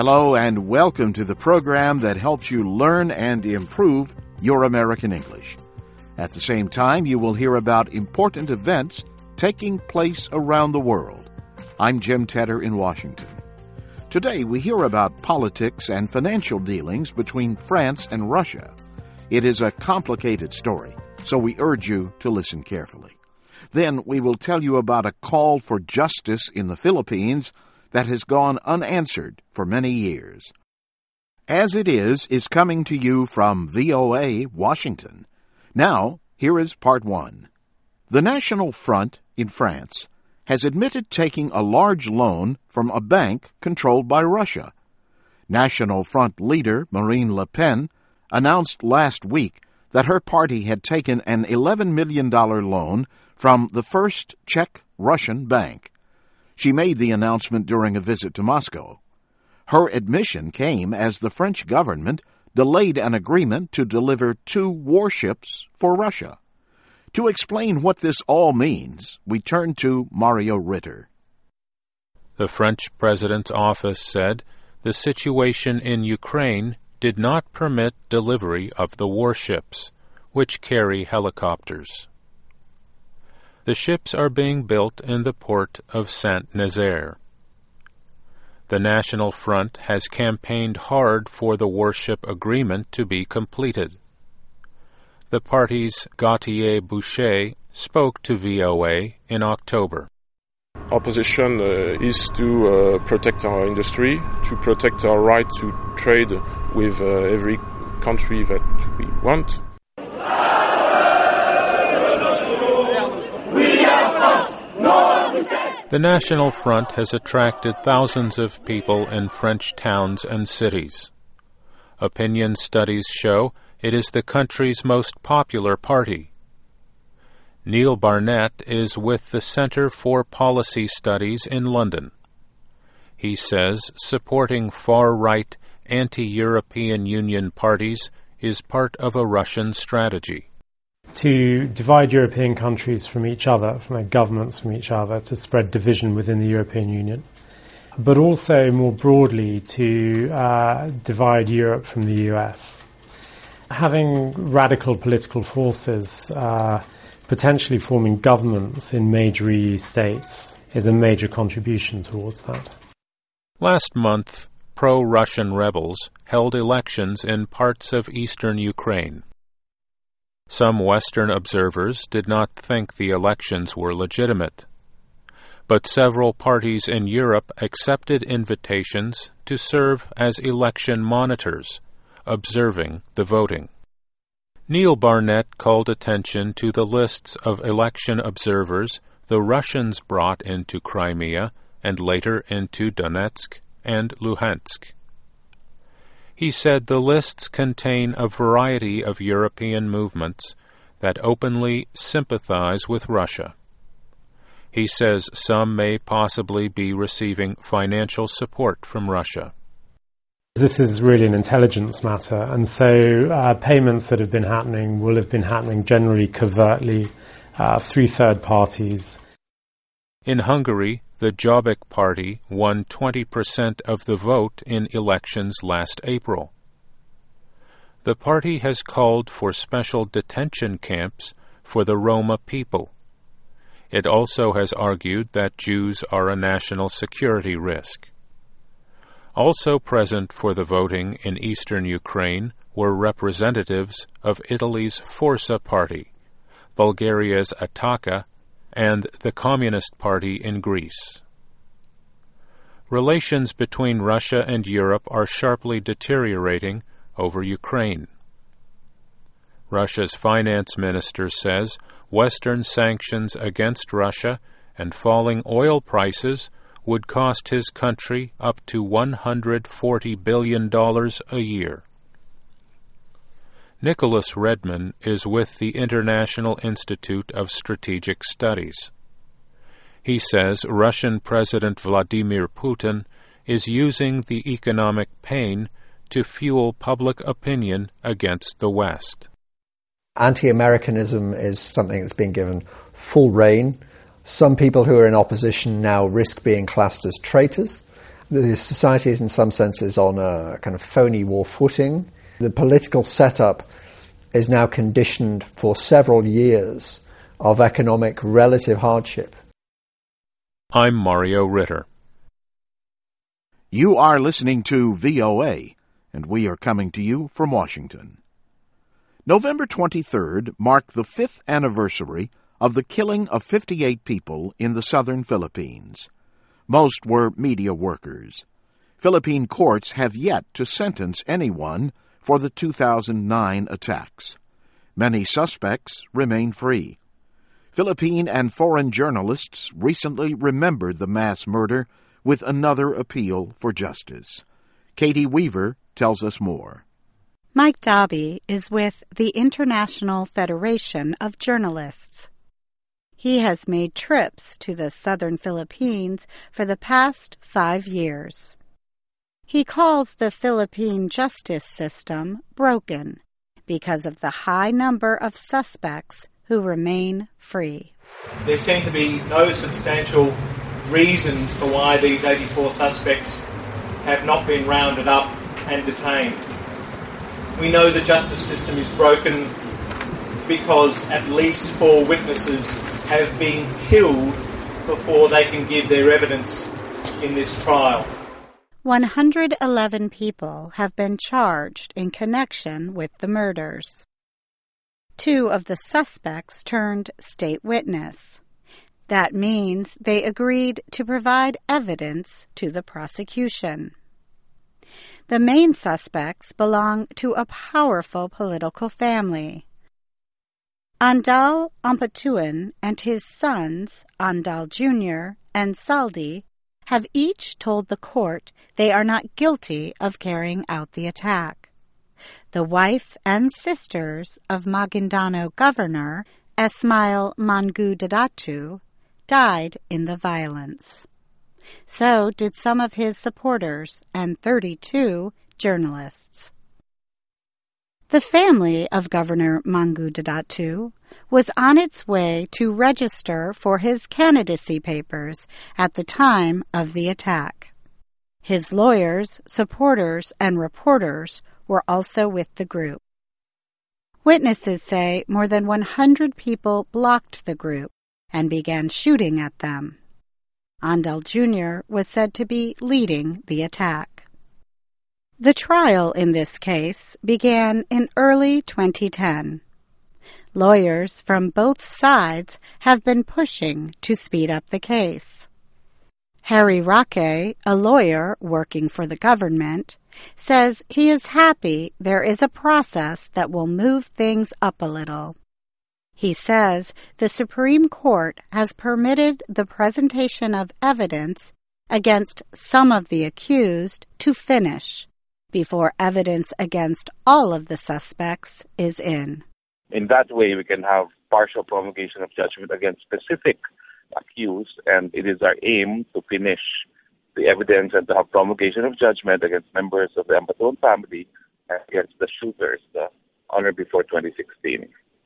Hello and welcome to the program that helps you learn and improve your American English. At the same time, you will hear about important events taking place around the world. I'm Jim Tedder in Washington. Today we hear about politics and financial dealings between France and Russia. It is a complicated story, so we urge you to listen carefully. Then we will tell you about a call for justice in the Philippines that has gone unanswered for many years. As It Is coming to you from VOA Washington. Now, here is part one. The National Front in France has admitted taking a large loan from a bank controlled by Russia. National Front leader Marine Le Pen announced last week that her party had taken an $11 million loan from the First Czech-Russian Bank. She made the announcement during a visit to Moscow. Her admission came as the French government delayed an agreement to deliver 2 warships for Russia. To explain what this all means, we turn to Mario Ritter. The French president's office said the situation in Ukraine did not permit delivery of the warships, which carry helicopters. The ships are being built in the port of Saint-Nazaire. The National Front has campaigned hard for the warship agreement to be completed. The party's Gauthier Boucher spoke to VOA in October. Our position is to protect our industry, to protect our right to trade with every country that we want. The National Front has attracted thousands of people in French towns and cities. Opinion studies show it is the country's most popular party. Neil Barnett is with the Centre for Policy Studies in London. He says supporting far-right, anti-European Union parties is part of a Russian strategy. To divide European countries from each other, from their governments from each other, to spread division within the European Union, but also more broadly to divide Europe from the US. Having radical political forces potentially forming governments in major EU states is a major contribution towards that. Last month, pro-Russian rebels held elections in parts of eastern Ukraine. Some Western observers did not think the elections were legitimate, but several parties in Europe accepted invitations to serve as election monitors, observing the voting. Neil Barnett called attention to the lists of election observers the Russians brought into Crimea and later into Donetsk and Luhansk. He said the lists contain a variety of European movements that openly sympathize with Russia. He says some may possibly be receiving financial support from Russia. This is really an intelligence matter, and so payments that have been happening will have been happening generally covertly through third parties. In Hungary, the Jobbik Party won 20% of the vote in elections last April. The party has called for special detention camps for the Roma people. It also has argued that Jews are a national security risk. Also present for the voting in eastern Ukraine were representatives of Italy's Forza Party, Bulgaria's Ataka, and the Communist Party in Greece. Relations between Russia and Europe are sharply deteriorating over Ukraine. Russia's finance minister says Western sanctions against Russia and falling oil prices would cost his country up to $140 billion a year. Nicholas Redman is with the International Institute of Strategic Studies. He says Russian President Vladimir Putin is using the economic pain to fuel public opinion against the West. Anti-Americanism is something that's been given full rein. Some people who are in opposition now risk being classed as traitors. The society is in some senses on a kind of phony war footing. The political setup is now conditioned for several years of economic relative hardship. I'm Mario Ritter. You are listening to VOA, and we are coming to you from Washington. November 23rd marked the 5th anniversary of the killing of 58 people in the southern Philippines. Most were media workers. Philippine courts have yet to sentence anyone for the 2009 attacks. Many suspects remain free. Philippine and foreign journalists recently remembered the mass murder with another appeal for justice. Katie Weaver tells us more. Mike Dobby is with the International Federation of Journalists. He has made trips to the southern Philippines for the past 5 years. He calls the Philippine justice system broken because of the high number of suspects who remain free. There seem to be no substantial reasons for why these 84 suspects have not been rounded up and detained. We know the justice system is broken because at least 4 witnesses have been killed before they can give their evidence in this trial. 111 people have been charged in connection with the murders. 2 of the suspects turned state witness. That means they agreed to provide evidence to the prosecution. The main suspects belong to a powerful political family. Andal Ampatuan and his sons, Andal Jr. and Saldi, have each told the court they are not guilty of carrying out the attack. The wife and sisters of Maguindanao Governor Esmail Mangu Dadatu died in the violence. So did some of his supporters and 32 journalists. The family of Governor Mangu Dadatu was on its way to register for his candidacy papers at the time of the attack. His lawyers, supporters, and reporters were also with the group. Witnesses say more than 100 people blocked the group and began shooting at them. Andal Jr. was said to be leading the attack. The trial in this case began in early 2010. Lawyers from both sides have been pushing to speed up the case. Harry Roque, a lawyer working for the government, says he is happy there is a process that will move things up a little. He says the Supreme Court has permitted the presentation of evidence against some of the accused to finish before evidence against all of the suspects is in. In that way, we can have partial promulgation of judgment against specific accused, and it is our aim to finish the evidence and to have promulgation of judgment against members of the Ampatuan family and against the shooters on or before 2016.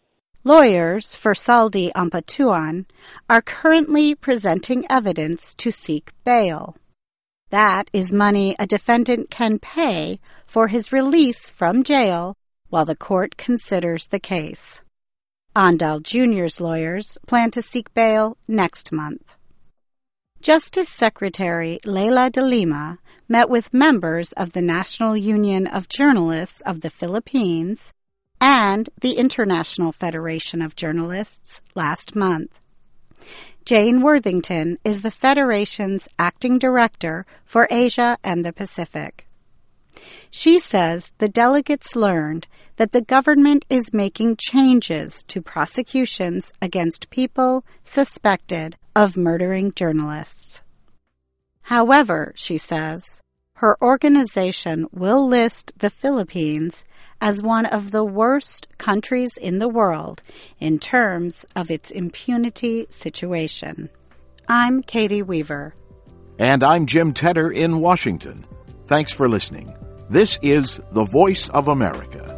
Lawyers for Saldi Ampatuan are currently presenting evidence to seek bail. That is money a defendant can pay for his release from jail while the court considers the case. Andal Jr.'s lawyers plan to seek bail next month. Justice Secretary Leila de Lima met with members of the National Union of Journalists of the Philippines and the International Federation of Journalists last month. Jane Worthington is the Federation's acting director for Asia and the Pacific. She says the delegates learned that the government is making changes to prosecutions against people suspected of murdering journalists. However, she says, her organization will list the Philippines as one of the worst countries in the world in terms of its impunity situation. I'm Katie Weaver. And I'm Jim Tedder in Washington. Thanks for listening. This is The Voice of America.